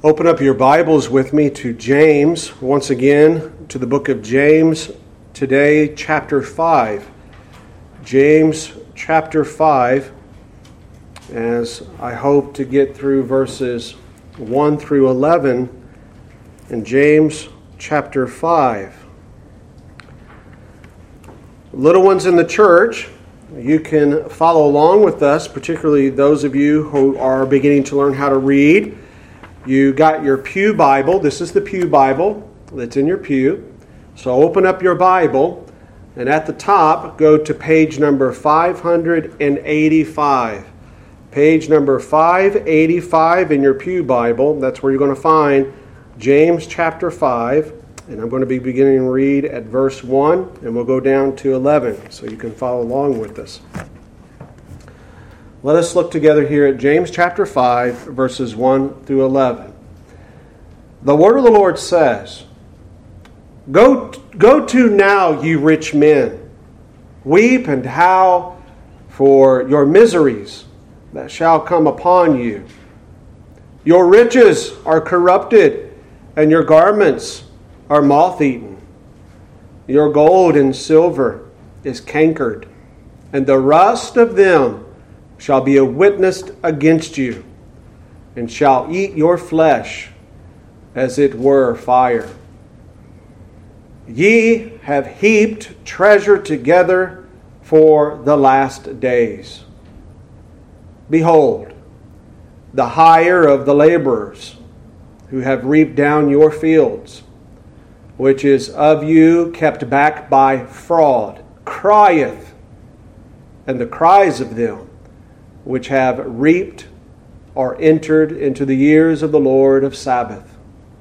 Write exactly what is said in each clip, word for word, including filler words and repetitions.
Open up your Bibles with me to James, once again, to the book of James, today, chapter five. James, chapter five, as I hope to get through verses one through eleven in James, chapter five. Little ones in the church, you can follow along with us, particularly those of you who are beginning to learn how to read. You got your pew Bible. This is the pew Bible that's in your pew. So open up your Bible, and at the top, go to page number five eighty-five. Page number five eighty-five in your pew Bible. That's where you're going to find James chapter five. And I'm going to be beginning to read at verse one, and we'll go down to eleven, so you can follow along with us. Let us look together here at James chapter five, verses one through eleven. The word of the Lord says, Go, go to now, ye rich men, weep and howl for your miseries that shall come upon you. Your riches are corrupted, and your garments are moth-eaten. Your gold and silver is cankered, and the rust of them shall be a witness against you, and shall eat your flesh as it were fire. Ye have heaped treasure together for the last days. Behold, the hire of the laborers who have reaped down your fields, which is of you kept back by fraud, crieth, and the cries of them which have reaped are entered into the years of the Lord of Sabbath.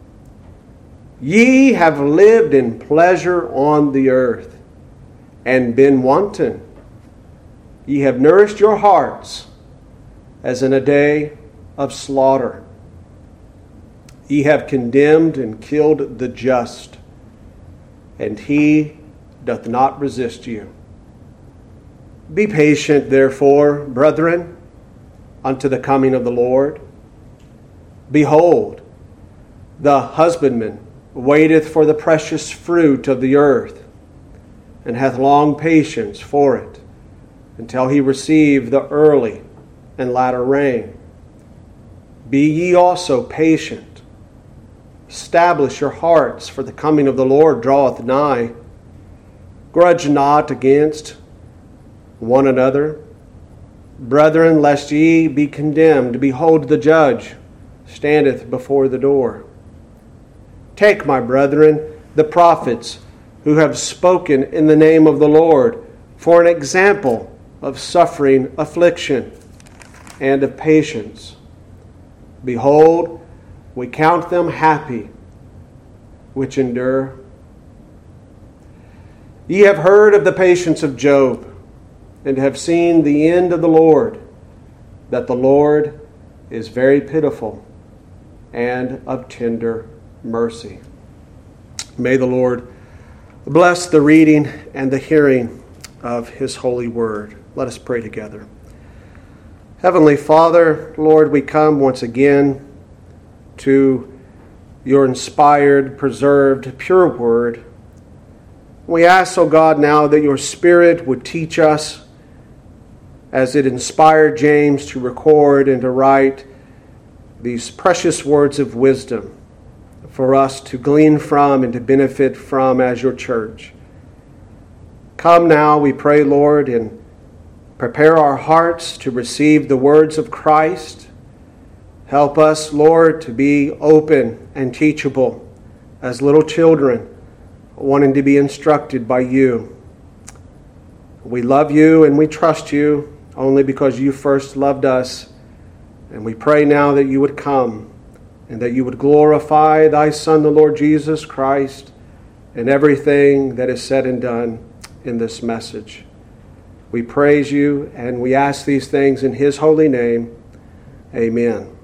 Ye have lived in pleasure on the earth, and been wanton. Ye have nourished your hearts as in a day of slaughter. Ye have condemned and killed the just, and he doth not resist you. Be patient, therefore, brethren, unto the coming of the Lord. Behold, the husbandman waiteth for the precious fruit of the earth, and hath long patience for it, until he receive the early and latter rain. Be ye also patient. Establish your hearts, for the coming of the Lord draweth nigh. Grudge not against one another. Brethren, lest ye be condemned, behold, the judge standeth before the door. Take, my brethren, the prophets who have spoken in the name of the Lord, for an example of suffering, affliction, and of patience. Behold, we count them happy which endure. Ye have heard of the patience of Job, and have seen the end of the Lord, that the Lord is very pitiful and of tender mercy. May the Lord bless the reading and the hearing of His holy word. Let us pray together. Heavenly Father, Lord, we come once again to your inspired, preserved, pure word. We ask, O God, now that your Spirit would teach us as it inspired James to record and to write these precious words of wisdom for us to glean from and to benefit from as your church. Come now, we pray, Lord, and prepare our hearts to receive the words of Christ. Help us, Lord, to be open and teachable as little children, wanting to be instructed by you. We love you and we trust you only because you first loved us. And we pray now that you would come and that you would glorify thy Son, the Lord Jesus Christ, in everything that is said and done in this message. We praise you and we ask these things in his holy name. Amen.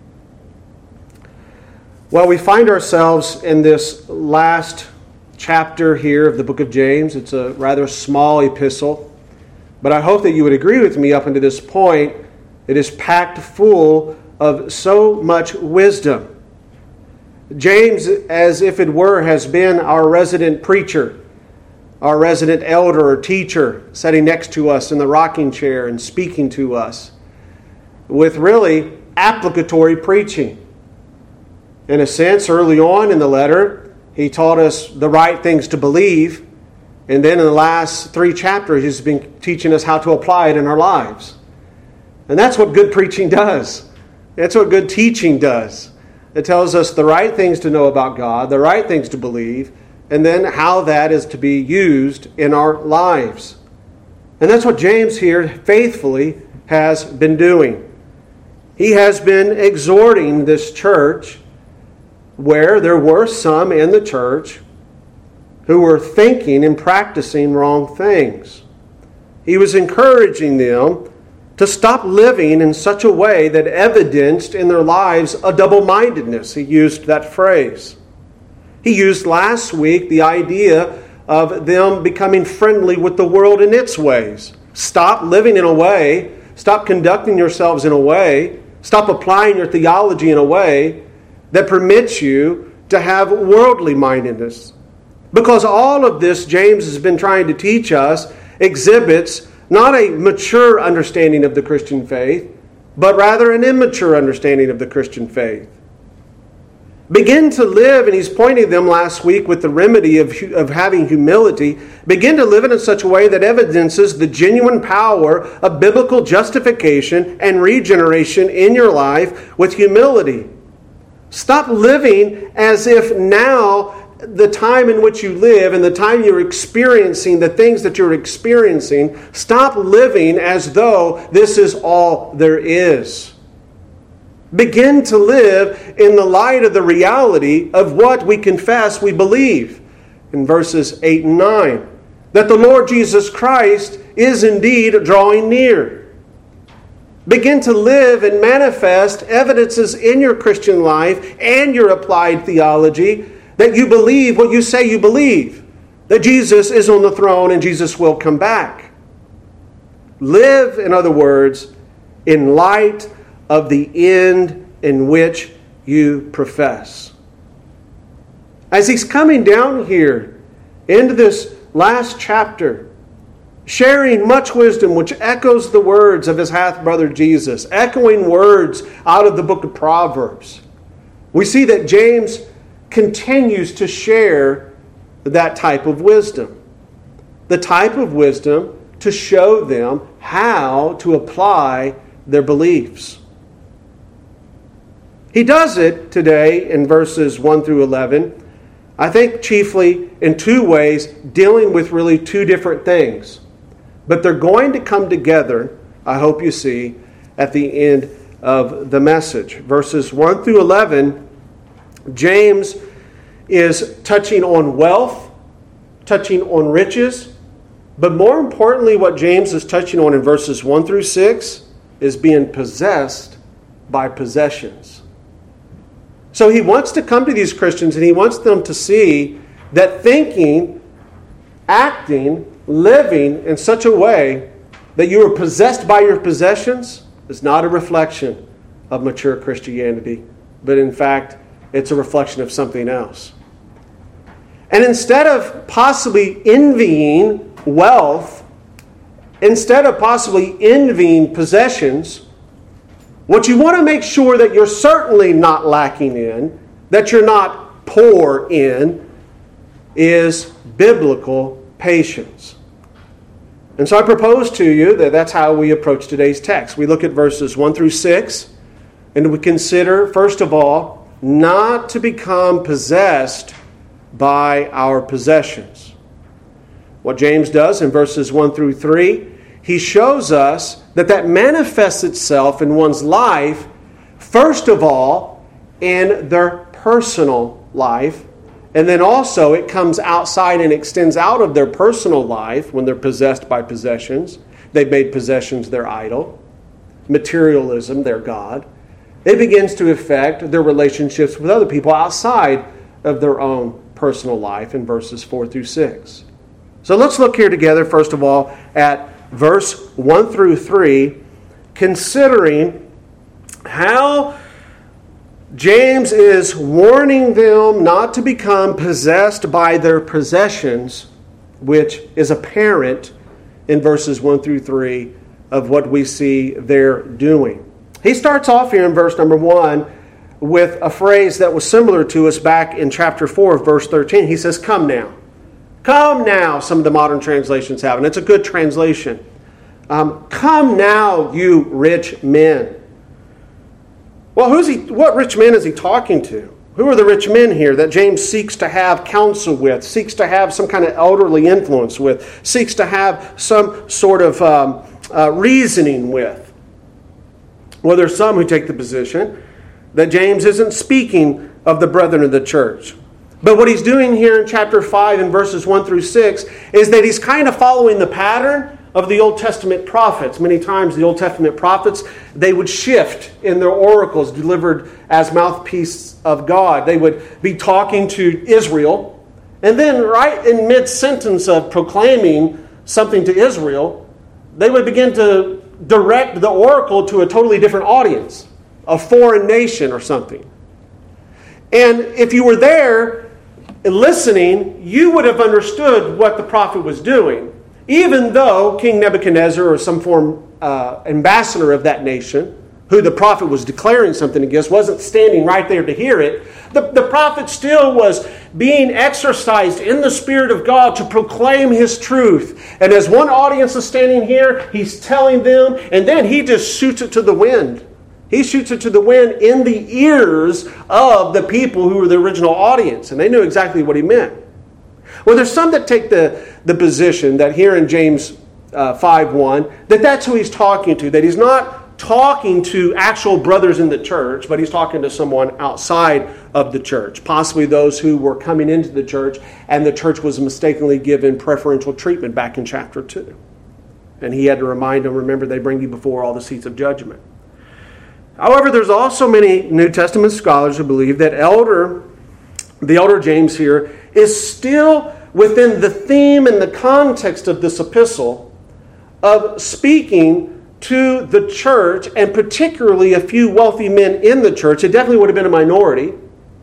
Well, we find ourselves in this last chapter here of the book of James. It's a rather small epistle. But I hope that you would agree with me up until this point. It is packed full of so much wisdom. James, as if it were, has been our resident preacher, our resident elder or teacher, sitting next to us in the rocking chair and speaking to us with really applicatory preaching. In a sense, early on in the letter, he taught us the right things to believe, and then in the last three chapters, he's been teaching us how to apply it in our lives. And that's what good preaching does. That's what good teaching does. It tells us the right things to know about God, the right things to believe, and then how that is to be used in our lives. And that's what James here faithfully has been doing. He has been exhorting this church where there were some in the church who were thinking and practicing wrong things. He was encouraging them to stop living in such a way that evidenced in their lives a double-mindedness. He used that phrase. He used last week the idea of them becoming friendly with the world and its ways. Stop living in a way, stop conducting yourselves in a way, stop applying your theology in a way that permits you to have worldly mindedness. Because all of this, James has been trying to teach us, exhibits not a mature understanding of the Christian faith, but rather an immature understanding of the Christian faith. Begin to live, and he's pointing them last week with the remedy of, of having humility, begin to live it in such a way that evidences the genuine power of biblical justification and regeneration in your life with humility. Stop living as if now the time in which you live and the time you're experiencing the things that you're experiencing, stop living as though this is all there is. Begin to live in the light of the reality of what we confess we believe. In verses eight and nine, that the Lord Jesus Christ is indeed drawing near. Begin to live and manifest evidences in your Christian life and your applied theology that you believe what you say you believe. That Jesus is on the throne and Jesus will come back. Live, in other words, in light of the end in which you profess. As he's coming down here into this last chapter, sharing much wisdom which echoes the words of his half-brother Jesus, echoing words out of the book of Proverbs, we see that James continues to share that type of wisdom. The type of wisdom to show them how to apply their beliefs. He does it today in verses one through eleven, I think chiefly in two ways, dealing with really two different things. But they're going to come together, I hope you see, at the end of the message. Verses one through eleven, James is touching on wealth, touching on riches, but more importantly, what James is touching on in verses one through six is being possessed by possessions. So he wants to come to these Christians and he wants them to see that thinking, acting, living in such a way that you are possessed by your possessions is not a reflection of mature Christianity, but in fact, it's a reflection of something else. And instead of possibly envying wealth, instead of possibly envying possessions, what you want to make sure that you're certainly not lacking in, that you're not poor in, is biblical patience. And so I propose to you that that's how we approach today's text. We look at verses one through six, and we consider, first of all, not to become possessed by our possessions. What James does in verses one through three, he shows us that that manifests itself in one's life, first of all, in their personal life, and then also it comes outside and extends out of their personal life when they're possessed by possessions. They've made possessions their idol, materialism their God. It begins to affect their relationships with other people outside of their own personal life in verses four through six. So let's look here together, first of all, at verse one through three, considering how James is warning them not to become possessed by their possessions, which is apparent in verses one through three of what we see they're doing. He starts off here in verse number one with a phrase that was similar to us back in chapter four of verse thirteen. He says, "Come now." Come now, some of the modern translations have, and it's a good translation. Um, Come now, you rich men. Well, who's he? What rich men is he talking to? Who are the rich men here that James seeks to have counsel with, seeks to have some kind of elderly influence with, seeks to have some sort of um, uh, reasoning with? Well, there's some who take the position that James isn't speaking of the brethren of the church. But what he's doing here in chapter five in verses one through six is that he's kind of following the pattern of the Old Testament prophets. Many times the Old Testament prophets, they would shift in their oracles delivered as mouthpiece of God. They would be talking to Israel, and then right in mid-sentence of proclaiming something to Israel, they would begin to direct the oracle to a totally different audience, a foreign nation or something. And if you were there listening, you would have understood what the prophet was doing, even though King Nebuchadnezzar or some form uh, ambassador of that nation, who the prophet was declaring something against, wasn't standing right there to hear it. The, the prophet still was being exercised in the Spirit of God to proclaim His truth. And as one audience is standing here, he's telling them, and then he just shoots it to the wind. He shoots it to the wind in the ears of the people who were the original audience. And they knew exactly what he meant. Well, there's some that take the, the position that here in James uh, five one, that that's who he's talking to. That he's not talking to actual brothers in the church, but he's talking to someone outside of the church. Possibly those who were coming into the church and the church was mistakenly given preferential treatment back in chapter two. And he had to remind them, remember, they bring you before all the seats of judgment. However, there's also many New Testament scholars who believe that elder, the elder James here is still within the theme and the context of this epistle of speaking to the church, and particularly a few wealthy men in the church. It definitely would have been a minority.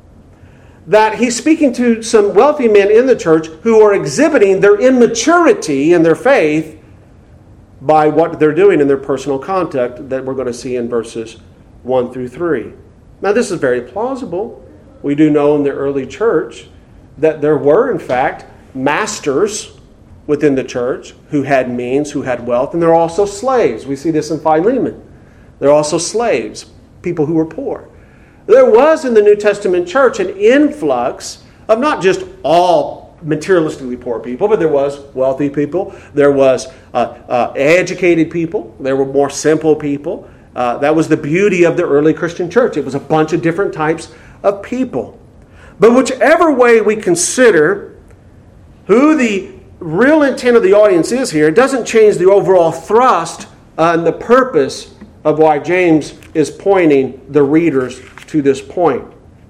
That he's speaking to some wealthy men in the church who are exhibiting their immaturity in their faith by what they're doing in their personal conduct that we're going to see in verses one through three. Now, this is very plausible. We do know in the early church that there were, in fact, masters within the church who had means, who had wealth, and there are also slaves. We see this in Philemon. There are also slaves, people who were poor. There was in the New Testament church an influx of not just all materialistically poor people, but there was wealthy people, there was uh, uh, educated people, there were more simple people. Uh, that was the beauty of the early Christian church. It was a bunch of different types of people. But whichever way we consider who the real intent of the audience is here, it doesn't change the overall thrust and the purpose of why James is pointing the readers to this point.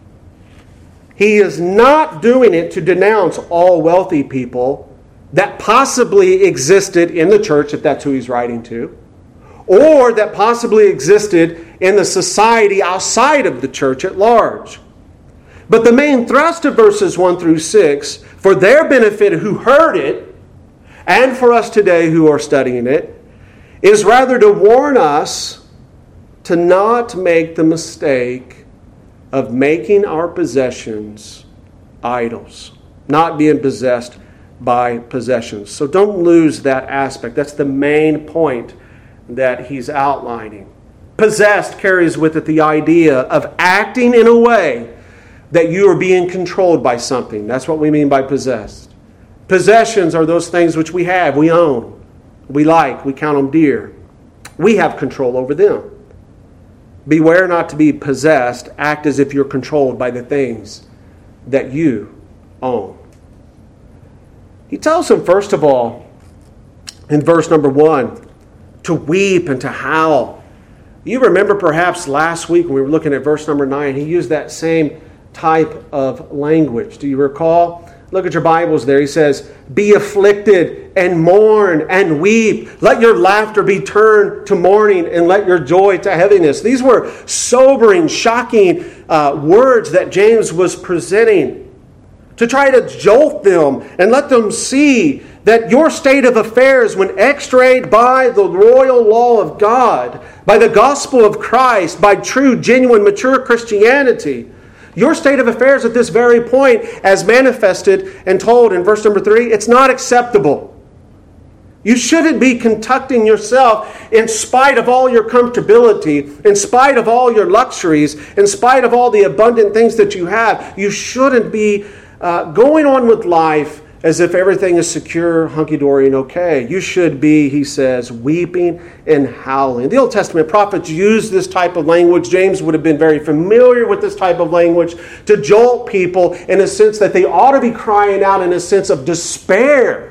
He is not doing it to denounce all wealthy people that possibly existed in the church, if that's who he's writing to, or that possibly existed in the society outside of the church at large. But the main thrust of verses one through six, for their benefit who heard it, and for us today who are studying it, is rather to warn us to not make the mistake of making our possessions idols, not being possessed by possessions. So don't lose that aspect. That's the main point that he's outlining. Possessed carries with it the idea of acting in a way that you are being controlled by something. That's what we mean by possessed. Possessions are those things which we have, we own, we like, we count them dear. We have control over them. Beware not to be possessed. Act as if you're controlled by the things that you own. He tells them, first of all, in verse number one, to weep and to howl. You remember perhaps last week when we were looking at verse number nine, he used that same type of language. Do you recall Look at your Bibles there. He says, be afflicted and mourn and weep. Let your laughter be turned to mourning and let your joy to heaviness. These were sobering, shocking uh, words that James was presenting to try to jolt them and let them see that your state of affairs, when x-rayed by the royal law of God, by the gospel of Christ, by true, genuine, mature Christianity, your state of affairs at this very point, as manifested and told in verse number three, it's not acceptable. You shouldn't be conducting yourself in spite of all your comfortability, in spite of all your luxuries, in spite of all the abundant things that you have. You shouldn't be uh, going on with life as if everything is secure, hunky-dory, and okay. You should be, he says, weeping and howling. The Old Testament prophets used this type of language. James would have been very familiar with this type of language to jolt people in a sense that they ought to be crying out in a sense of despair.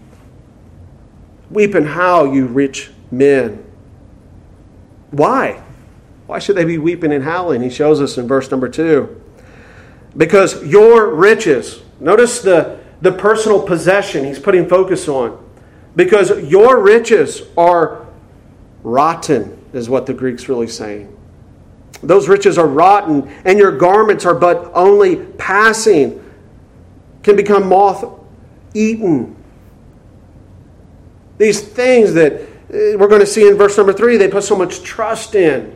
Weep and howl, you rich men. Why? Why should they be weeping and howling? He shows us in verse number two. Because your riches, notice the The personal possession he's putting focus on. Because your riches are rotten, is what the Greek's really saying. Those riches are rotten, and your garments are but only passing, can become moth-eaten. These things that we're going to see in verse number three, they put so much trust in,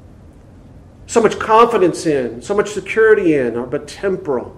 so much confidence in, so much security in, are but temporal.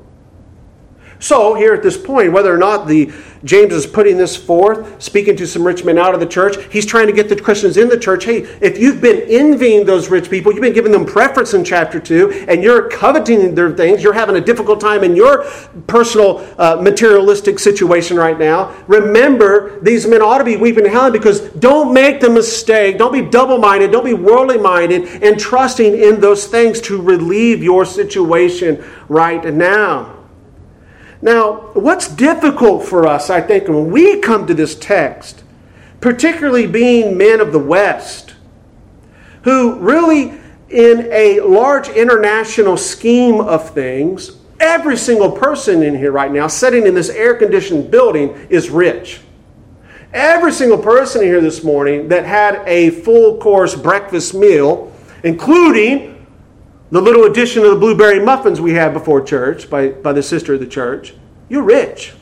So here at this point, whether or not the James is putting this forth, speaking to some rich men out of the church, he's trying to get the Christians in the church. Hey, if you've been envying those rich people, you've been giving them preference in chapter two, and you're coveting their things, you're having a difficult time in your personal uh, materialistic situation right now, remember these men ought to be weeping and howling, because don't make the mistake, don't be double-minded, don't be worldly-minded, and trusting in those things to relieve your situation right now. Now, what's difficult for us, I think, when we come to this text, particularly being men of the West, who really, in a large international scheme of things, every single person in here right now, sitting in this air-conditioned building, is rich. Every single person in here this morning that had a full-course breakfast meal, including the little addition of the blueberry muffins we had before church by, by the sister of the church, you're rich.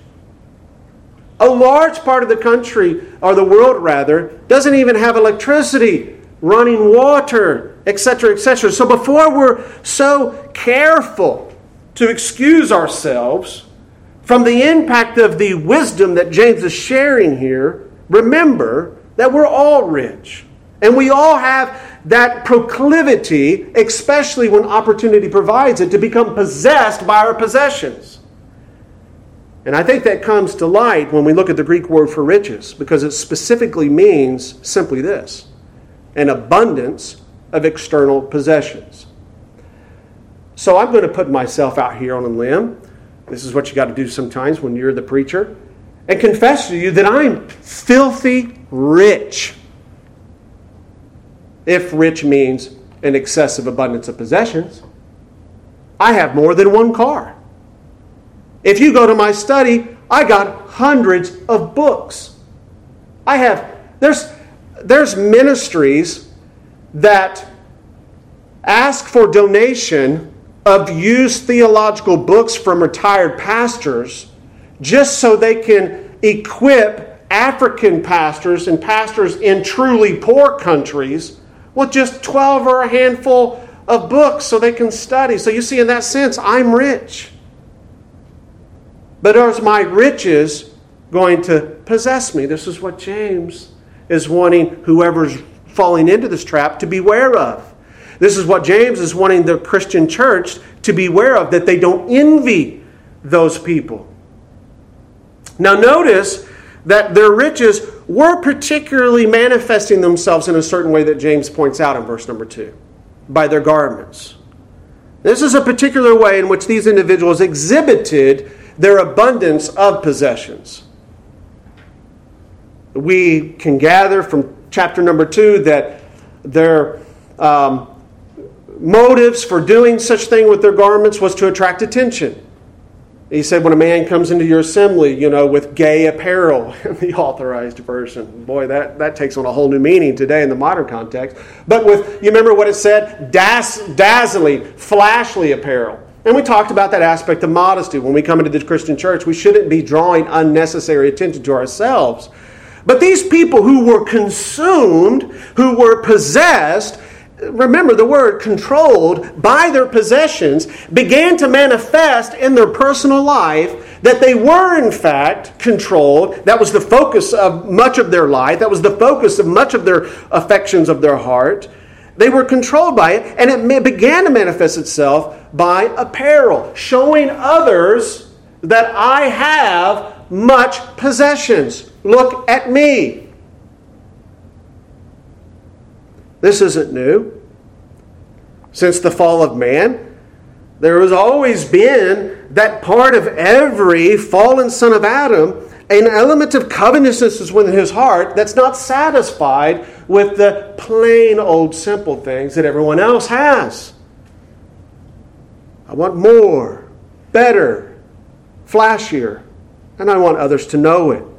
A large part of the country, or the world rather, doesn't even have electricity, running water, et cetera, et cetera. So before we're so careful to excuse ourselves from the impact of the wisdom that James is sharing here, remember that we're all rich. And we all have that proclivity, especially when opportunity provides it, to become possessed by our possessions. And I think that comes to light when we look at the Greek word for riches, because it specifically means simply this: an abundance of external possessions. So I'm going to put myself out here on a limb. This is what you got to do sometimes when you're the preacher, and confess to you that I'm filthy rich. If rich means an excessive abundance of possessions, I have more than one car. If you go to my study, I got hundreds of books. I have, there's, there's ministries that ask for donation of used theological books from retired pastors just so they can equip African pastors and pastors in truly poor countries with just twelve or a handful of books so they can study. So you see, in that sense, I'm rich. But are my riches going to possess me? This is what James is wanting whoever's falling into this trap to beware of. This is what James is wanting the Christian church to beware of, that they don't envy those people. Now notice that their riches were particularly manifesting themselves in a certain way that James points out in verse number two, by their garments. This is a particular way in which these individuals exhibited their abundance of possessions. We can gather from chapter number two that their um, motives for doing such thing with their garments was to attract attention. He said, when a man comes into your assembly, you know, with gay apparel, in the Authorized Version. Boy, that, that takes on a whole new meaning today in the modern context. But with, you remember what it said? Daz, dazzling, flashly apparel. And we talked about that aspect of modesty. When we come into the Christian church, we shouldn't be drawing unnecessary attention to ourselves. But these people who were consumed, who were possessed, remember the word controlled by their possessions, began to manifest in their personal life that they were in fact controlled. That was the focus of much of their life. That was the focus of much of their affections of their heart. They were controlled by it, and it began to manifest itself by apparel, showing others that I have much possessions. Look at me. This isn't new. Since the fall of man, there has always been that part of every fallen son of Adam, an element of covetousness within his heart that's not satisfied with the plain old simple things that everyone else has. I want more, better, flashier, and I want others to know it.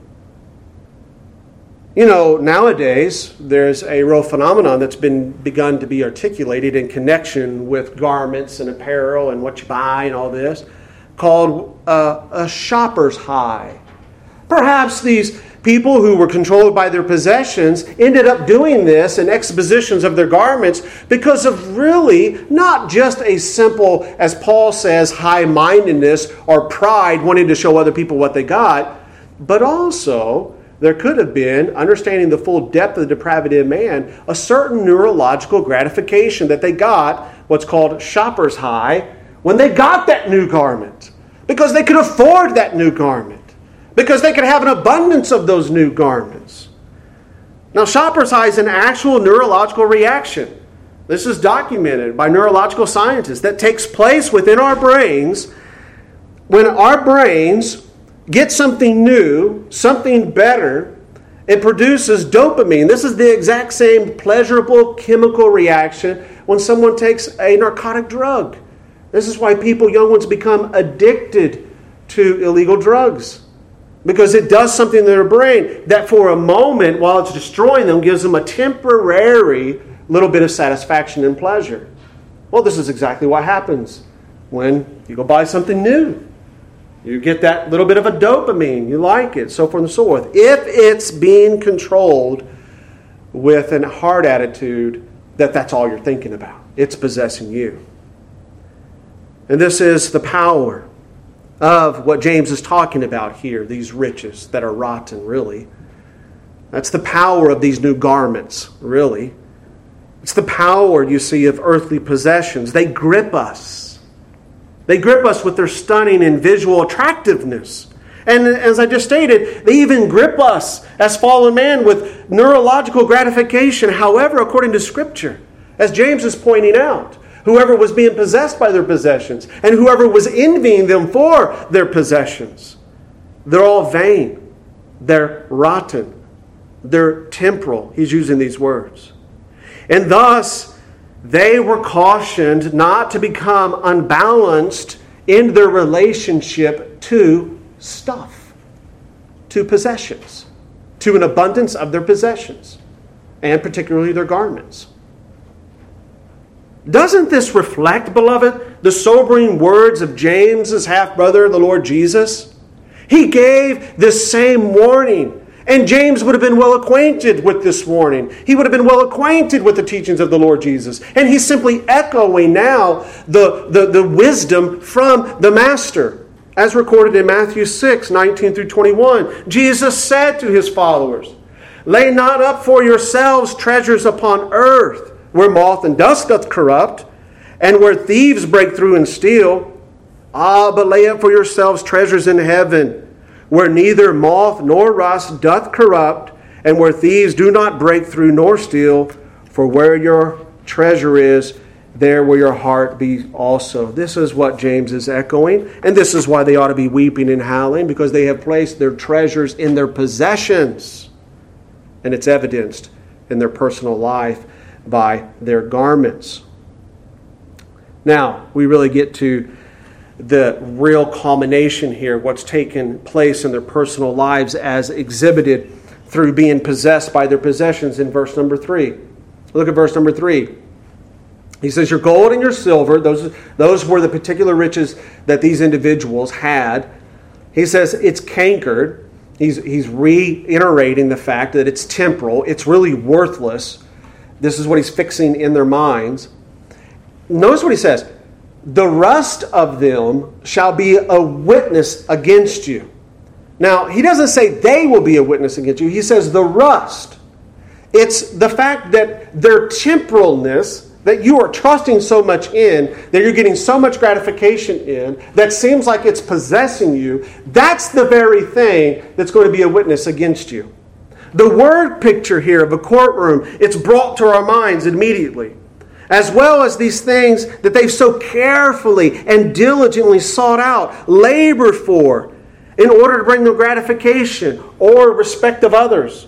You know, nowadays, there's a real phenomenon that's been begun to be articulated in connection with garments and apparel and what you buy and all this, called uh, a shopper's high. Perhaps these people who were controlled by their possessions ended up doing this in expositions of their garments because of really not just a simple, as Paul says, high-mindedness or pride, wanting to show other people what they got, but also there could have been, understanding the full depth of the depravity of man, a certain neurological gratification that they got, what's called shopper's high, when they got that new garment. Because they could afford that new garment. Because they could have an abundance of those new garments. Now, shopper's high is an actual neurological reaction. This is documented by neurological scientists that takes place within our brains when our brains get something new, something better. It produces dopamine. This is the exact same pleasurable chemical reaction when someone takes a narcotic drug. This is why people, young ones, become addicted to illegal drugs. Because it does something to their brain that for a moment, while it's destroying them, gives them a temporary little bit of satisfaction and pleasure. Well, this is exactly what happens when you go buy something new. You get that little bit of a dopamine. You like it, so forth and so forth. If it's being controlled with a heart attitude that that's all you're thinking about. It's possessing you. And this is the power of what James is talking about here, these riches that are rotten, really. That's the power of these new garments, really. It's the power, you see, of earthly possessions. They grip us. They grip us with their stunning and visual attractiveness. And as I just stated, they even grip us as fallen man with neurological gratification. However, according to Scripture, as James is pointing out, whoever was being possessed by their possessions and whoever was envying them for their possessions, they're all vain. They're rotten. They're temporal. He's using these words. And thus, they were cautioned not to become unbalanced in their relationship to stuff, to possessions, to an abundance of their possessions, and particularly their garments. Doesn't this reflect, beloved, the sobering words of James's half-brother, the Lord Jesus? He gave this same warning. And James would have been well acquainted with this warning. He would have been well acquainted with the teachings of the Lord Jesus. And he's simply echoing now the, the, the wisdom from the Master. As recorded in Matthew six, nineteen through twenty-one, Jesus said to his followers, "Lay not up for yourselves treasures upon earth, where moth and dust doth corrupt, and where thieves break through and steal. Ah, but lay up for yourselves treasures in heaven, where neither moth nor rust doth corrupt, and where thieves do not break through nor steal. For where your treasure is, there will your heart be also." This is what James is echoing, and this is why they ought to be weeping and howling, because they have placed their treasures in their possessions, and it's evidenced in their personal life by their garments. Now, we really get to the real culmination here, what's taken place in their personal lives as exhibited through being possessed by their possessions in verse number three. Look at verse number three. He says, your gold and your silver, those, those were the particular riches that these individuals had. He says it's cankered. He's, he's reiterating the fact that it's temporal. It's really worthless. This is what he's fixing in their minds. Notice what he says. The rust of them shall be a witness against you. Now, he doesn't say they will be a witness against you. He says the rust. It's the fact that their temporalness, that you are trusting so much in, that you're getting so much gratification in, that seems like it's possessing you, that's the very thing that's going to be a witness against you. The word picture here of a courtroom, it's brought to our minds immediately. As well as these things that they've so carefully and diligently sought out, labored for, in order to bring them gratification or respect of others.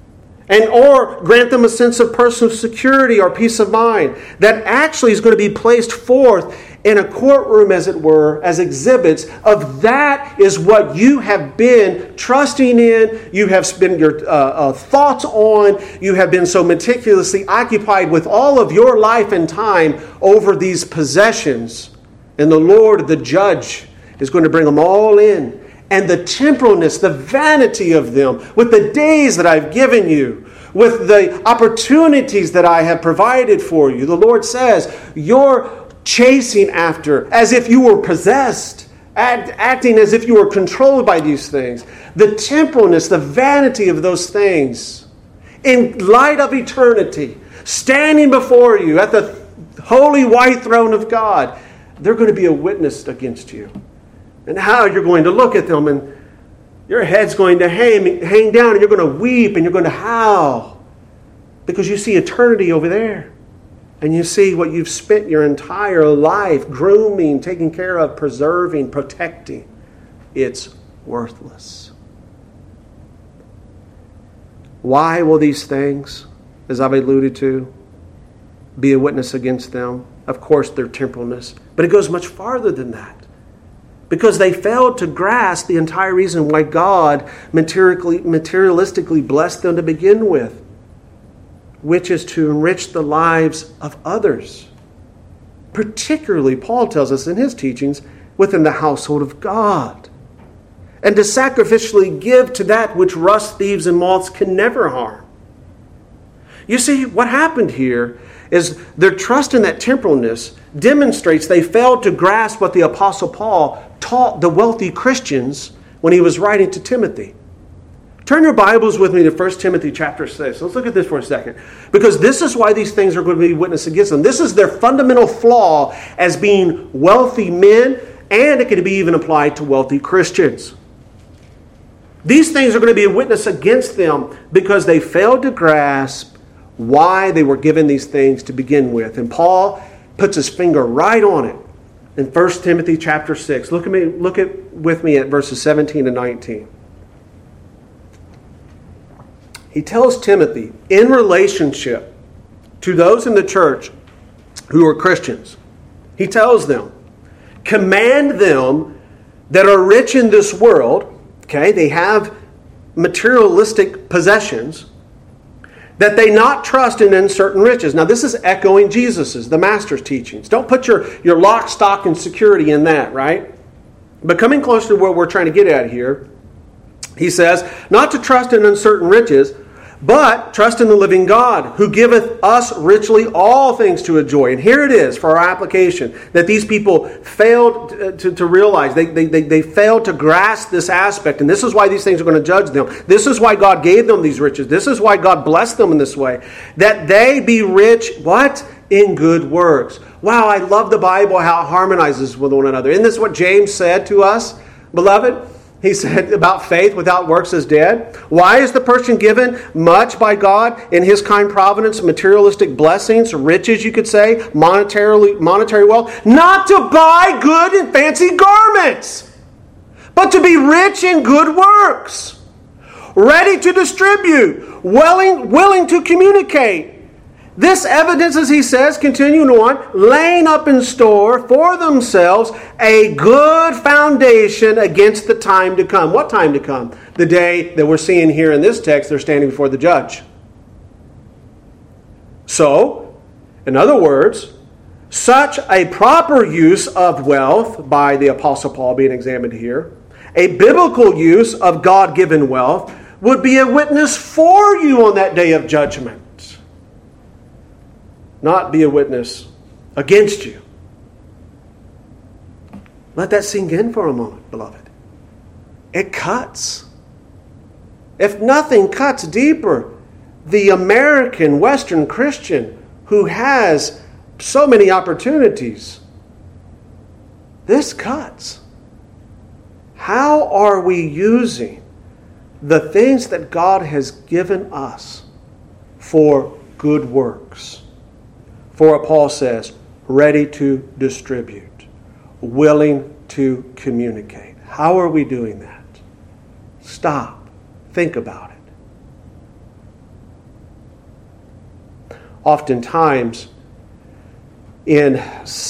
And or grant them a sense of personal security or peace of mind that actually is going to be placed forth in a courtroom, as it were, as exhibits of that is what you have been trusting in, you have spent your uh, uh, thoughts on, you have been so meticulously occupied with all of your life and time over these possessions. And the Lord, the judge, is going to bring them all in. And the temporalness, the vanity of them, with the days that I've given you, with the opportunities that I have provided for you. The Lord says, you're chasing after as if you were possessed, act, acting as if you were controlled by these things. The temporalness, the vanity of those things, in light of eternity, standing before you at the holy white throne of God, they're going to be a witness against you. And how you're going to look at them, and your head's going to hang, hang down, and you're going to weep, and you're going to howl. Because you see eternity over there. And you see what you've spent your entire life grooming, taking care of, preserving, protecting. It's worthless. Why will these things, as I've alluded to, be a witness against them? Of course, their temporalness. But it goes much farther than that. Because they failed to grasp the entire reason why God materially, materialistically blessed them to begin with, which is to enrich the lives of others. Particularly, Paul tells us in his teachings, within the household of God. And to sacrificially give to that which rust, thieves, and moths can never harm. You see, what happened here is their trust in that temporalness demonstrates they failed to grasp what the Apostle Paul taught the wealthy Christians when he was writing to Timothy. Turn your Bibles with me to First Timothy chapter six. Let's look at this for a second. Because this is why these things are going to be witness against them. This is their fundamental flaw as being wealthy men, and it can be even applied to wealthy Christians. These things are going to be a witness against them because they failed to grasp why they were given these things to begin with. And Paul puts his finger right on it in First Timothy chapter six. Look at me, look at with me at verses seventeen and nineteen. He tells Timothy, in relationship to those in the church who are Christians, he tells them, command them that are rich in this world, okay, they have materialistic possessions, that they not trust in uncertain riches. Now this is echoing Jesus's, the Master's teachings. Don't put your, your lock, stock, and security in that, right? But coming closer to what we're trying to get at here, he says, not to trust in uncertain riches, but trust in the living God, who giveth us richly all things to enjoy. And here it is for our application, that these people failed to, to, to realize. They, they, they, they failed to grasp this aspect. And this is why these things are going to judge them. This is why God gave them these riches. This is why God blessed them in this way. That they be rich, what? In good works. Wow, I love the Bible, how it harmonizes with one another. Isn't this what James said to us, beloved? He said about faith without works is dead. Why is the person given much by God in His kind providence, materialistic blessings, riches, you could say, monetarily, monetary wealth? Not to buy good and fancy garments, but to be rich in good works, ready to distribute, willing, willing to communicate, This evidences, he says, continuing on, laying up in store for themselves a good foundation against the time to come. What time to come? The day that we're seeing here in this text, they're standing before the judge. So, in other words, such a proper use of wealth by the Apostle Paul being examined here, a biblical use of God-given wealth, would be a witness for you on that day of judgment. Not be a witness against you. Let that sink in for a moment, beloved. It cuts. If nothing cuts deeper, the American Western Christian who has so many opportunities, this cuts. How are we using the things that God has given us for good works? For what Paul says, ready to distribute, willing to communicate. How are we doing that? Stop. Think about it. Oftentimes, in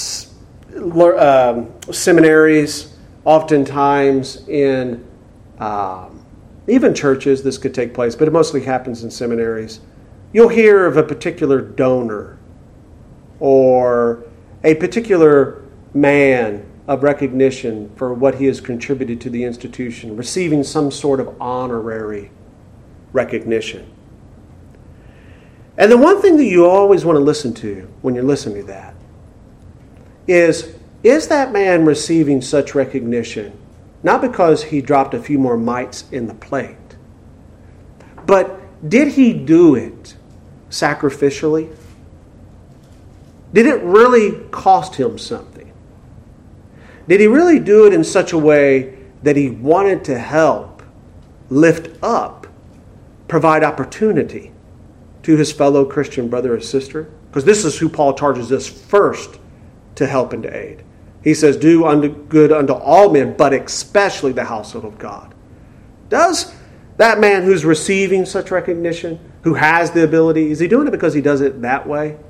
um, seminaries, oftentimes in um, even churches, this could take place, but it mostly happens in seminaries. You'll hear of a particular donor or a particular man of recognition for what he has contributed to the institution, receiving some sort of honorary recognition. And the one thing that you always want to listen to when you're listening to that is, is that man receiving such recognition not because he dropped a few more mites in the plate, but did he do it sacrificially? Did it really cost him something? Did he really do it in such a way that he wanted to help, lift up, provide opportunity to his fellow Christian brother or sister? Because this is who Paul charges us first to help and to aid. He says, do unto good unto all men, but especially the household of God. Does that man who's receiving such recognition, who has the ability, is he doing it because he does it that way?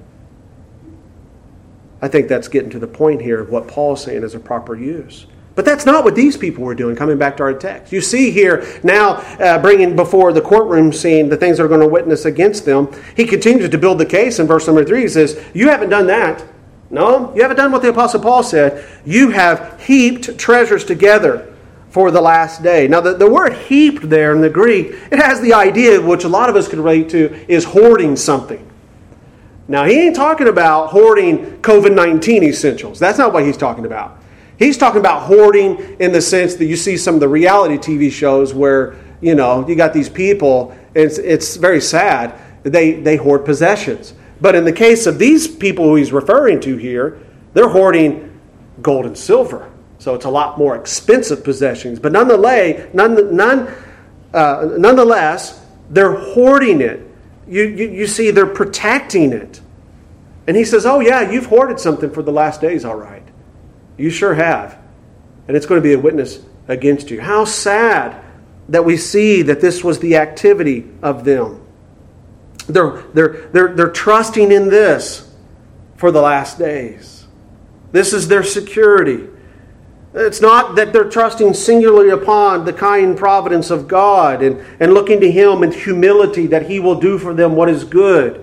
I think that's getting to the point here of what Paul's saying is a proper use. But that's not what these people were doing, coming back to our text. You see here now, uh, bringing before the courtroom scene the things that are going to witness against them. He continues to build the case in verse number three. He says, you haven't done that. No, you haven't done what the Apostle Paul said. You have heaped treasures together for the last day. Now, the, the word heaped there in the Greek, it has the idea, which a lot of us could relate to, is hoarding something. Now, he ain't talking about hoarding covid nineteen essentials. That's not what he's talking about. He's talking about hoarding in the sense that you see some of the reality T V shows where, you know, you got these people, it's, it's very sad, they, they hoard possessions. But in the case of these people who he's referring to here, they're hoarding gold and silver. So it's a lot more expensive possessions. But nonetheless, none, none, uh, nonetheless they're hoarding it. You, you, you see, they're protecting it. And he says, oh yeah, you've hoarded something for the last days, all right. You sure have. And it's going to be a witness against you. How sad that we see that this was the activity of them. They're, they're, they're, they're trusting in this for the last days. This is their security. It's not that they're trusting singularly upon the kind providence of God and, and looking to Him in humility that He will do for them what is good.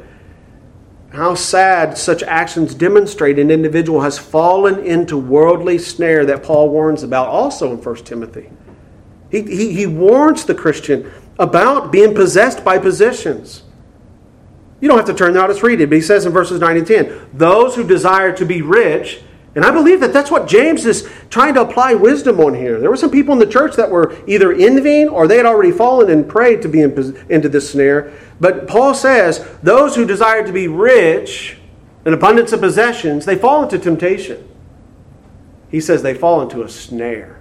How sad such actions demonstrate an individual has fallen into worldly snare that Paul warns about also in First Timothy. He, he, he warns the Christian about being possessed by possessions. You don't have to turn now, just read it. But he says in verses nine and ten, those who desire to be rich, and I believe that that's what James is trying to apply wisdom on here. There were some people in the church that were either envying or they had already fallen and prayed to be in, into this snare. But Paul says, those who desire to be rich, an abundance of possessions, they fall into temptation. He says they fall into a snare.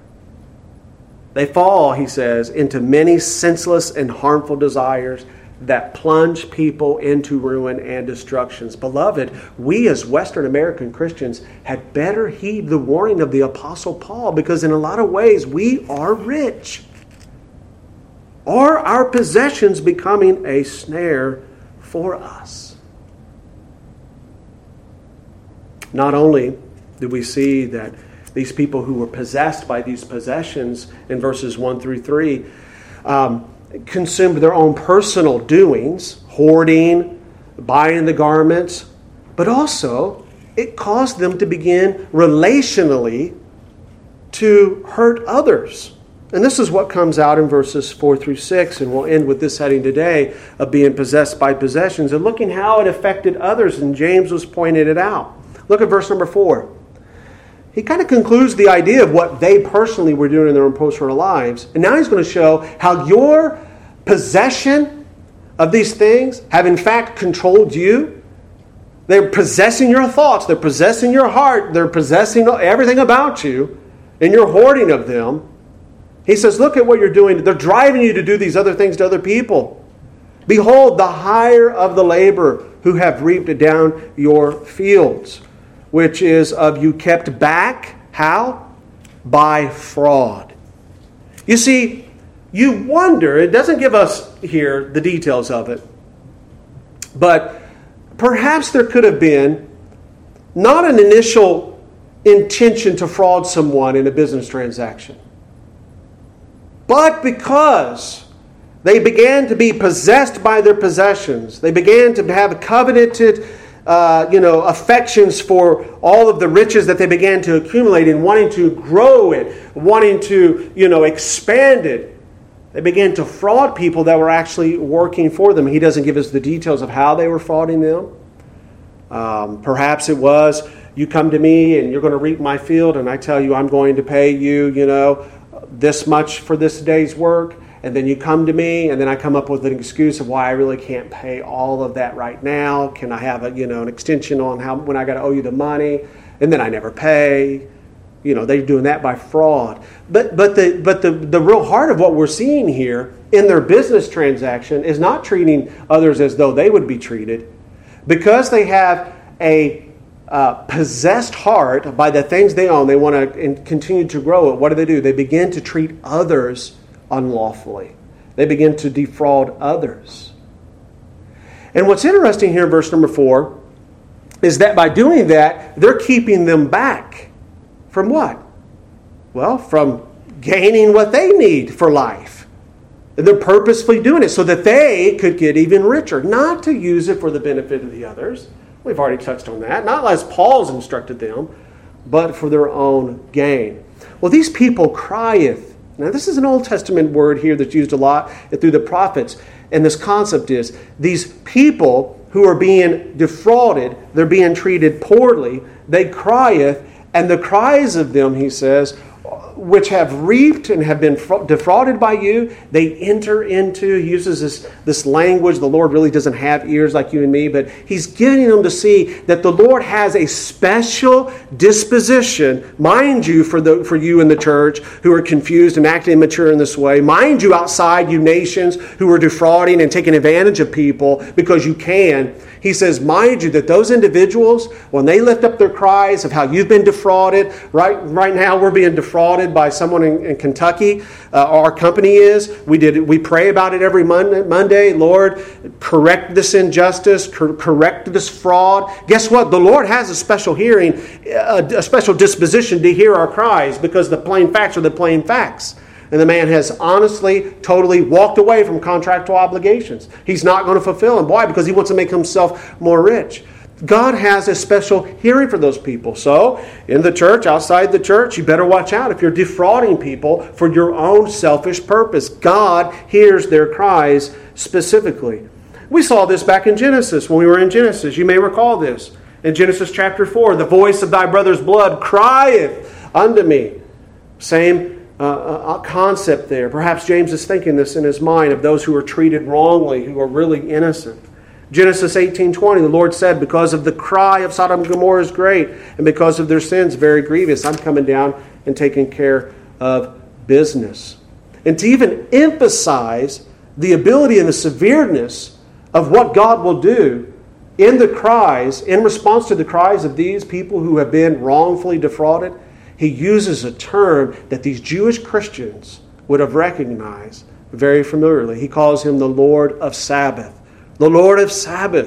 They fall, he says, into many senseless and harmful desires that plunge people into ruin and destructions. Beloved, we as Western American Christians had better heed the warning of the Apostle Paul, because in a lot of ways we are rich. Are our possessions becoming a snare for us? Not only do we see that these people who were possessed by these possessions in verses one through three um, consumed their own personal doings, hoarding, buying the garments, but also it caused them to begin relationally to hurt others. And this is what comes out in verses four through six, and we'll end with this heading today of being possessed by possessions and looking how it affected others, and James was pointing it out. Look at verse number four. He kind of concludes the idea of what they personally were doing in their own personal lives, and now he's going to show how your possession of these things have in fact controlled you. They're possessing your thoughts, they're possessing your heart, they're possessing everything about you, and you're hoarding of them. He says, look at what you're doing. They're driving you to do these other things to other people. Behold, the hire of the laborer who have reaped down your fields, which is of you kept back. How? By fraud. You see, you wonder, it doesn't give us here the details of it, but perhaps there could have been not an initial intention to fraud someone in a business transaction, but because they began to be possessed by their possessions, they began to have covenanted uh, you know, affections for all of the riches that they began to accumulate and wanting to grow it, wanting to you know, expand it. They began to fraud people that were actually working for them. He doesn't give us the details of how they were frauding them. Um, perhaps it was, you come to me and you're going to reap my field, and I tell you I'm going to pay you, you know, this much for this day's work, and then you come to me, and then I come up with an excuse of why I really can't pay all of that right now. Can I have a you know an extension on how when I got to owe you the money, and then I never pay? You know, they're doing that by fraud. But but the but the, the real heart of what we're seeing here in their business transaction is not treating others as though they would be treated, because they have a Uh, possessed heart by the things they own. They want to continue to grow it. What do they do? They begin to treat others unlawfully. They begin to defraud others. And what's interesting here in verse number four is that by doing that, they're keeping them back from what? Well, from gaining what they need for life. And they're purposefully doing it so that they could get even richer, not to use it for the benefit of the others. We've already touched on that. Not as Paul's instructed them, but for their own gain. Well, these people crieth. Now, this is an Old Testament word here that's used a lot through the prophets. And this concept is these people who are being defrauded, they're being treated poorly, they crieth, and the cries of them, he says, which have reaped and have been defrauded by you, they enter into, he uses this, this language. The Lord really doesn't have ears like you and me, but he's getting them to see that the Lord has a special disposition, mind you, for the for you in the church who are confused and acting immature in this way. Mind you, outside you nations who are defrauding and taking advantage of people because you can. He says, mind you, that those individuals, when they lift up their cries of how you've been defrauded, right right now we're being defrauded by someone in, in Kentucky. Uh, our company is. We did. We pray about it every Monday. Monday, Lord, correct this injustice, cor- correct this fraud. Guess what? The Lord has a special hearing, a, a special disposition to hear our cries, because the plain facts are the plain facts. And the man has honestly, totally walked away from contractual obligations. He's not going to fulfill them. Why? Because he wants to make himself more rich. God has a special hearing for those people. So, in the church, outside the church, you better watch out if you're defrauding people for your own selfish purpose. God hears their cries specifically. We saw this back in Genesis, when we were in Genesis. You may recall this. In Genesis chapter four, the voice of thy brother's blood crieth unto me. Same Uh, a concept there. Perhaps James is thinking this in his mind of those who are treated wrongly, who are really innocent. Genesis eighteen twenty, the Lord said, because of the cry of Sodom and Gomorrah is great, and because of their sins very grievous, I'm coming down and taking care of business. And to even emphasize the ability and the severeness of what God will do in the cries, in response to the cries of these people who have been wrongfully defrauded, he uses a term that these Jewish Christians would have recognized very familiarly. He calls him the Lord of Sabbath. The Lord of Sabbath.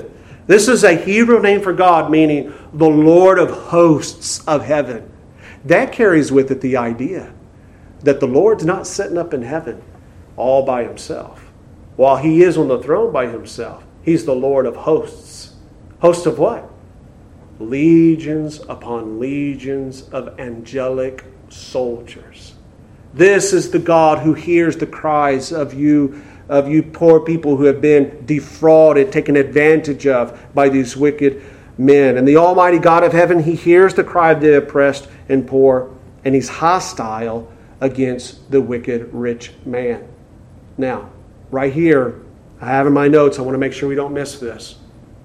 This is a Hebrew name for God, meaning the Lord of hosts of heaven. That carries with it the idea that the Lord's not sitting up in heaven all by himself. While he is on the throne by himself, he's the Lord of hosts. Hosts of what? Legions upon legions of angelic soldiers. This is the God who hears the cries of you of you poor people who have been defrauded, taken advantage of by these wicked men. And the Almighty God of heaven, he hears the cry of the oppressed and poor, and he's hostile against the wicked rich man. Now, right here, I have in my notes, I want to make sure we don't miss this.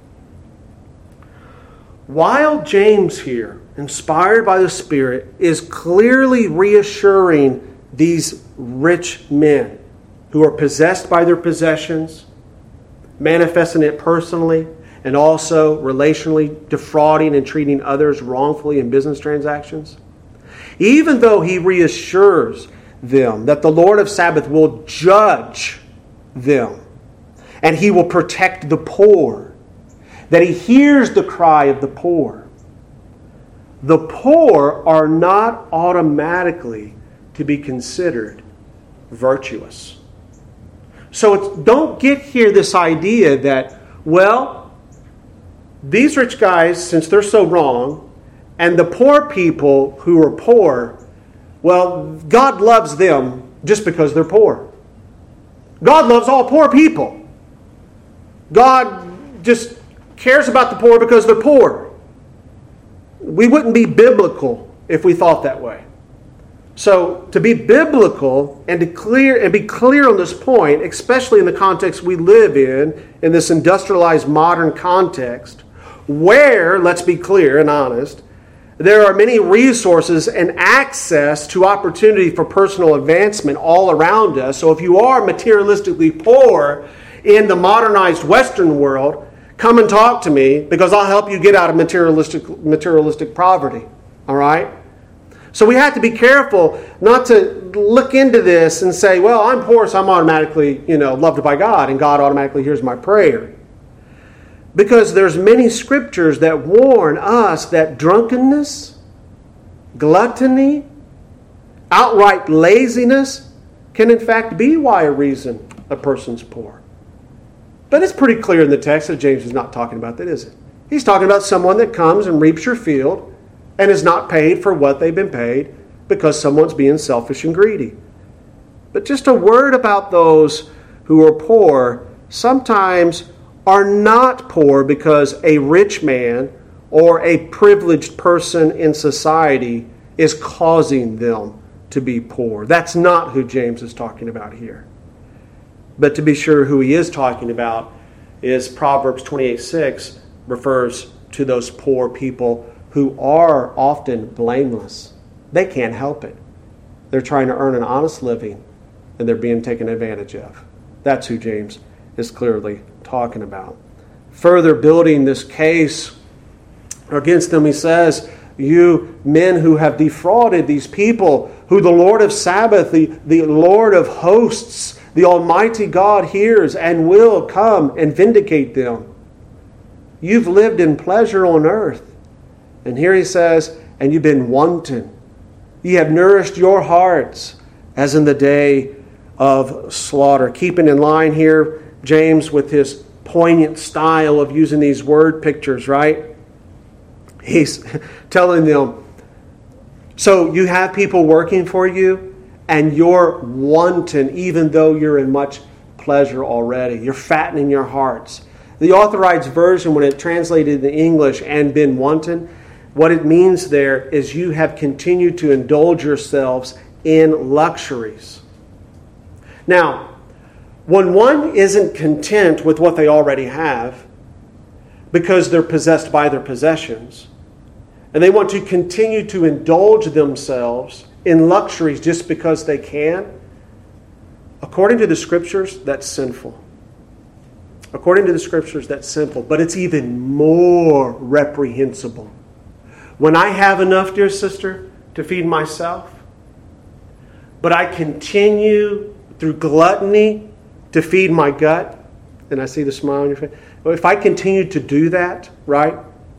While James here, inspired by the Spirit, is clearly reassuring these rich men who are possessed by their possessions, manifesting it personally, and also relationally defrauding and treating others wrongfully in business transactions. Even though he reassures them that the Lord of Sabbath will judge them and he will protect the poor, that he hears the cry of the poor, the poor are not automatically to be considered virtuous. So it's, don't get here this idea that, well, these rich guys, since they're so wrong, and the poor people who are poor, well, God loves them just because they're poor. God loves all poor people. God just cares about the poor because they're poor. We wouldn't be biblical if we thought that way. So to be biblical and to clear and be clear on this point, especially in the context we live in, in this industrialized modern context, where, let's be clear and honest, there are many resources and access to opportunity for personal advancement all around us. So if you are materialistically poor in the modernized Western world, come and talk to me because I'll help you get out of materialistic materialistic poverty. All right? So we have to be careful not to look into this and say, well, I'm poor, so I'm automatically, you know, loved by God, and God automatically hears my prayer. Because there's many scriptures that warn us that drunkenness, gluttony, outright laziness can in fact be why a reason a person's poor. But it's pretty clear in the text that James is not talking about that, is it? He's talking about someone that comes and reaps your field and is not paid for what they've been paid because someone's being selfish and greedy. But just a word about those who are poor sometimes are not poor because a rich man or a privileged person in society is causing them to be poor. That's not who James is talking about here. But to be sure, who he is talking about is Proverbs twenty-eight six refers to those poor people who are often blameless. They can't help it. They're trying to earn an honest living and they're being taken advantage of. That's who James is clearly talking about. Further building this case against them, he says, you men who have defrauded these people, who the Lord of Sabbath, the, the Lord of hosts, the Almighty God hears and will come and vindicate them. You've lived in pleasure on earth. And here he says, and you've been wanton. Ye have nourished your hearts as in the day of slaughter. Keeping in line here, James, with his poignant style of using these word pictures, right? He's telling them, so you have people working for you and you're wanton even though you're in much pleasure already. You're fattening your hearts. The Authorized Version, when it translated in English, and been wanton, what it means there is you have continued to indulge yourselves in luxuries. Now, when one isn't content with what they already have because they're possessed by their possessions, and they want to continue to indulge themselves in luxuries just because they can, according to the Scriptures, that's sinful. According to the Scriptures, that's sinful, but it's even more reprehensible. When I have enough, dear sister, to feed myself, but I continue through gluttony to feed my gut, and I see the smile on your face, if I continue to do that, right?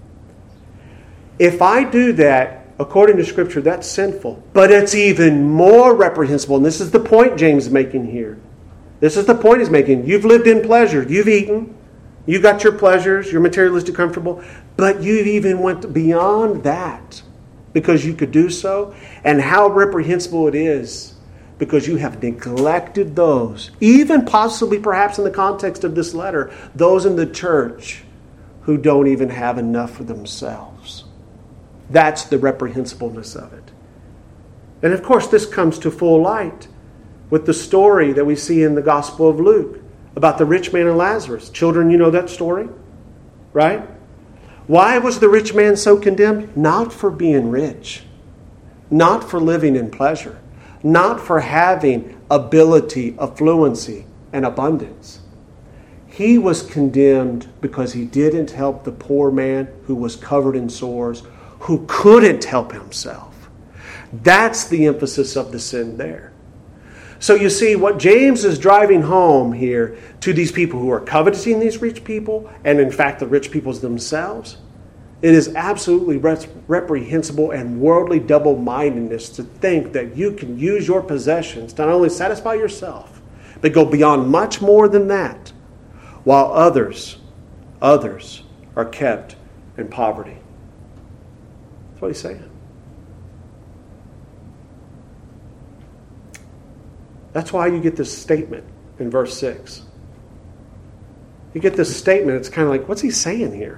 If I do that, according to Scripture, that's sinful. But it's even more reprehensible. And this is the point James is making here. This is the point he's making. You've lived in pleasure. You've eaten. You got your pleasures. You're materialistic comfortable. But you've even went beyond that because you could do so. And how reprehensible it is because you have neglected those, even possibly perhaps in the context of this letter, those in the church who don't even have enough for themselves. That's the reprehensibleness of it. And of course, this comes to full light with the story that we see in the Gospel of Luke about the rich man and Lazarus. Children, you know that story, right? Why was the rich man so condemned? Not for being rich, not for living in pleasure, not for having ability, affluency, and abundance. He was condemned because he didn't help the poor man who was covered in sores, who couldn't help himself. That's the emphasis of the sin there. So you see, what James is driving home here to these people who are coveting these rich people, and in fact the rich peoples themselves, it is absolutely reprehensible and worldly double-mindedness to think that you can use your possessions to not only satisfy yourself, but go beyond much more than that, while others, others are kept in poverty. That's what he's saying. That's why you get this statement in verse six. You get this statement, it's kind of like, what's he saying here?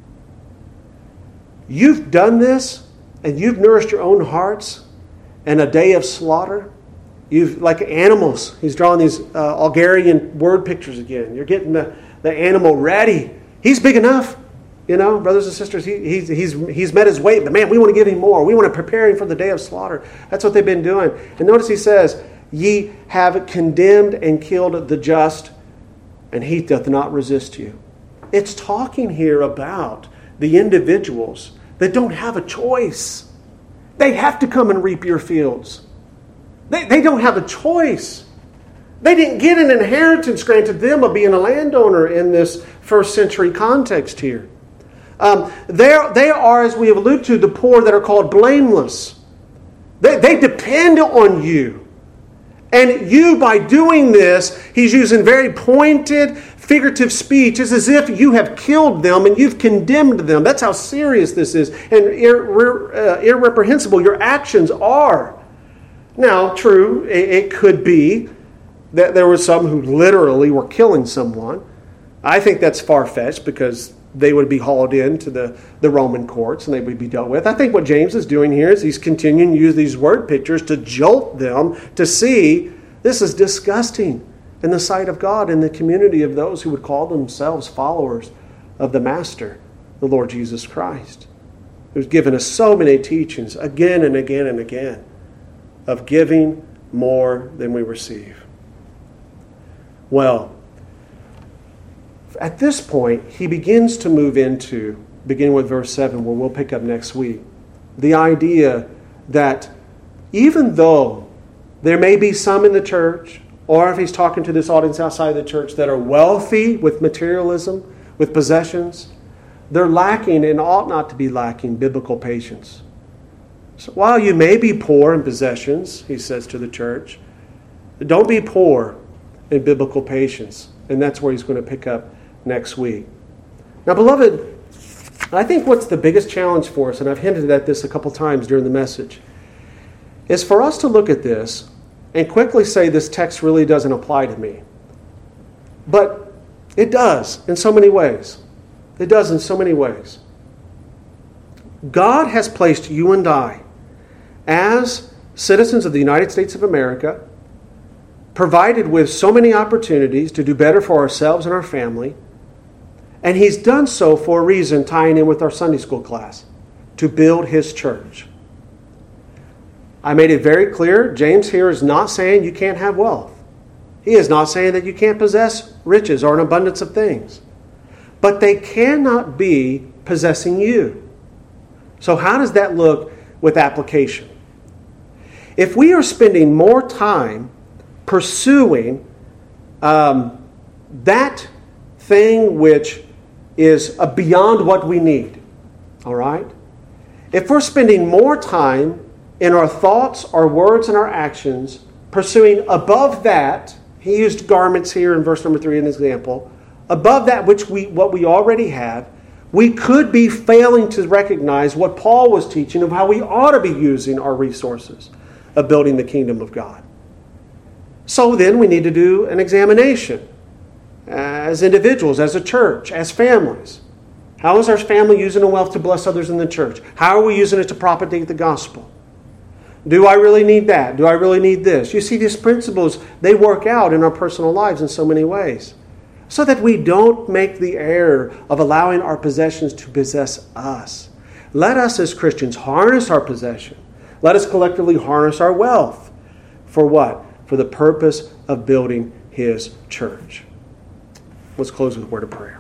You've done this, and you've nourished your own hearts in a day of slaughter. You've, like animals, he's drawing these uh, Algerian word pictures again. You're getting the, the animal ready. He's big enough, you know, brothers and sisters. He, he's, he's, he's met his weight, but man, we want to give him more. We want to prepare him for the day of slaughter. That's what they've been doing. And notice he says, ye have condemned and killed the just, and he doth not resist you. It's talking here about the individuals that don't have a choice. They have to come and reap your fields. They, they don't have a choice. They didn't get an inheritance granted them of being a landowner in this first century context here. Um, they are, as we have alluded to, the poor that are called blameless. They, they depend on you. And you, by doing this, he's using very pointed, figurative speech. It's as if you have killed them and you've condemned them. That's how serious this is. And irre- uh, irreprehensible your actions are. Now, true, it, it could be that there were some who literally were killing someone. I think that's far-fetched because they would be hauled into the, the Roman courts and they would be dealt with. I think what James is doing here is he's continuing to use these word pictures to jolt them to see this is disgusting in the sight of God, in the community of those who would call themselves followers of the Master, the Lord Jesus Christ, who's given us so many teachings again and again and again of giving more than we receive. Well, at this point, he begins to move into, beginning with verse seven, where we'll pick up next week, the idea that even though there may be some in the church, or if he's talking to this audience outside the church that are wealthy with materialism, with possessions, they're lacking and ought not to be lacking biblical patience. So while you may be poor in possessions, he says to the church, don't be poor in biblical patience. And that's where he's going to pick up next week. Now, beloved, I think what's the biggest challenge for us, and I've hinted at this a couple times during the message, is for us to look at this and quickly say this text really doesn't apply to me. But it does in so many ways. It does in so many ways. God has placed you and I as citizens of the United States of America, provided with so many opportunities to do better for ourselves and our family. And he's done so for a reason, tying in with our Sunday school class, to build his church. I made it very clear, James here is not saying you can't have wealth. He is not saying that you can't possess riches or an abundance of things. But they cannot be possessing you. So how does that look with application? If we are spending more time pursuing um, that thing which is uh, beyond what we need. All right? If we're spending more time in our thoughts, our words, and our actions pursuing above that, he used garments here in verse number three in his example, above that which we what we already have, we could be failing to recognize what Paul was teaching of how we ought to be using our resources of building the kingdom of God. So then we need to do an examination as individuals, as a church, as families. How is our family using the wealth to bless others in the church? How are we using it to propagate the gospel? Do I really need that? Do I really need this? You see, these principles, they work out in our personal lives in so many ways. So that we don't make the error of allowing our possessions to possess us. Let us as Christians harness our possession. Let us collectively harness our wealth. For what? For the purpose of building His church. Let's close with a word of prayer.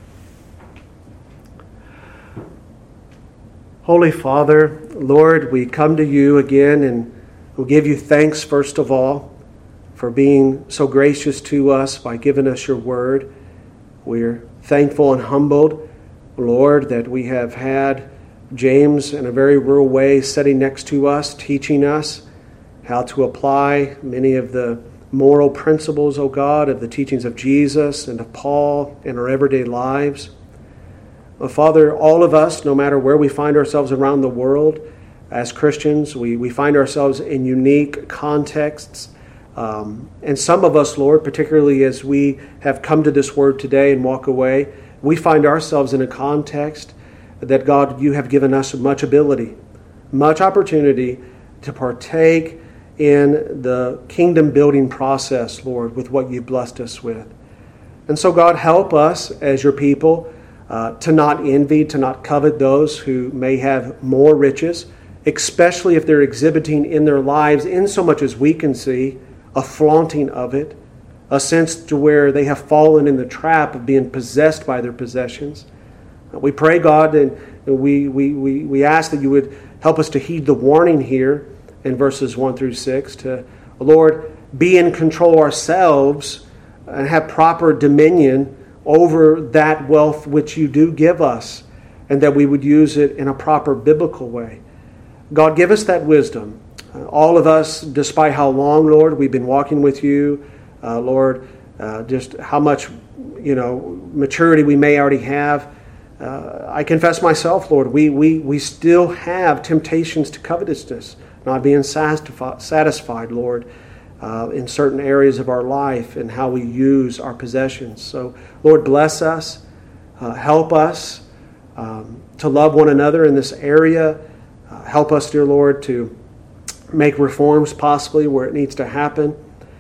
Holy Father, Lord, we come to you again and we give you thanks first of all for being so gracious to us by giving us your word. We're thankful and humbled, Lord, that we have had James in a very real way sitting next to us, teaching us how to apply many of the moral principles, O God, of the teachings of Jesus and of Paul in our everyday lives. Well, Father, all of us, no matter where we find ourselves around the world as Christians, we, we find ourselves in unique contexts. Um, and some of us, Lord, particularly as we have come to this word today and walk away, we find ourselves in a context that, God, you have given us much ability, much opportunity to partake in the kingdom building process, Lord, with what you've blessed us with. And so, God, help us as your people uh, to not envy, to not covet those who may have more riches, especially if they're exhibiting in their lives, in so much as we can see, a flaunting of it, a sense to where they have fallen in the trap of being possessed by their possessions. We pray, God, and we, we, we, we ask that you would help us to heed the warning here in verses one through six to, Lord, be in control ourselves and have proper dominion over that wealth which you do give us, and that we would use it in a proper biblical way. God, give us that wisdom. Uh, all of us, despite how long, Lord, we've been walking with you, uh, Lord, uh, just how much, you know, maturity we may already have. Uh, I confess myself, Lord, we, we, we still have temptations to covetousness, not being satisfied, satisfied Lord, uh, in certain areas of our life and how we use our possessions. So, Lord, bless us, uh, help us um, to love one another in this area. Uh, help us, dear Lord, to make reforms possibly where it needs to happen.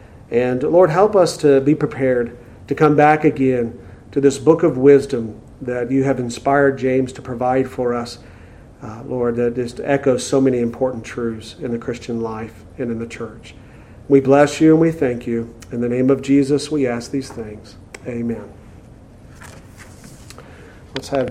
And Lord, help us to be prepared to come back again to this book of wisdom that you have inspired James to provide for us, uh, Lord, that just echoes so many important truths in the Christian life and in the church. We bless you and we thank you. In the name of Jesus, we ask these things. Amen. Let's have